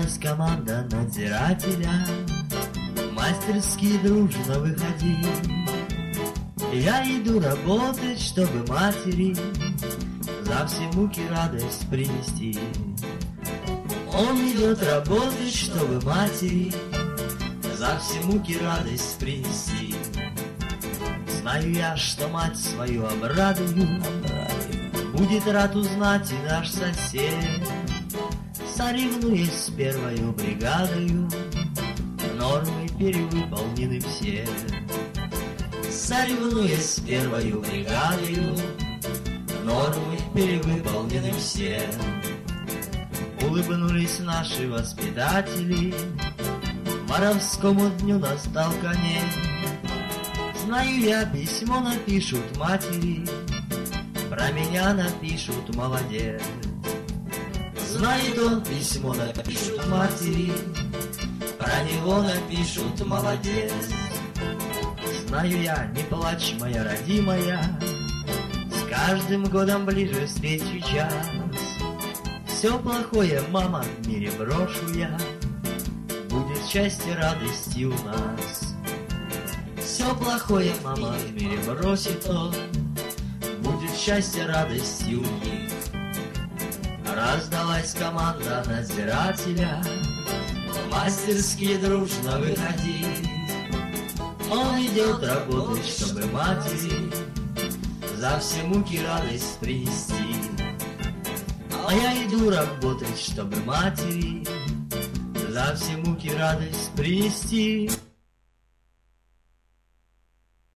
Раздалась команда надзирателя, мастерски дружно выходи. Я иду работать, чтобы матери за все муки радость принести. Он идет работать, чтобы матери за все муки радость принести. Знаю я, что мать свою обрадую, будет рад узнать и наш сосед. Соревнуясь с первою бригадою, нормы перевыполнены все. Соревнуясь с первою бригадою, нормы перевыполнены все. Улыбнулись наши воспитатели, воровскому дню настал конец. Знаю я, письмо напишут матери, про меня напишут молодец. Знает он, письмо напишут матери, про него напишут молодец. Знаю я, не плачь, моя родимая, с каждым годом ближе встречи час. Все плохое, мама, в мире брошу я, будет счастье, радости у нас. Все плохое, мама, в мире бросит он, будет счастье, радости у них. Раздалась команда надзирателя, мастерски дружно выходи. Он идет работать, чтобы матери за все муки радость принести. А я иду работать, чтобы матери за все муки радость принести.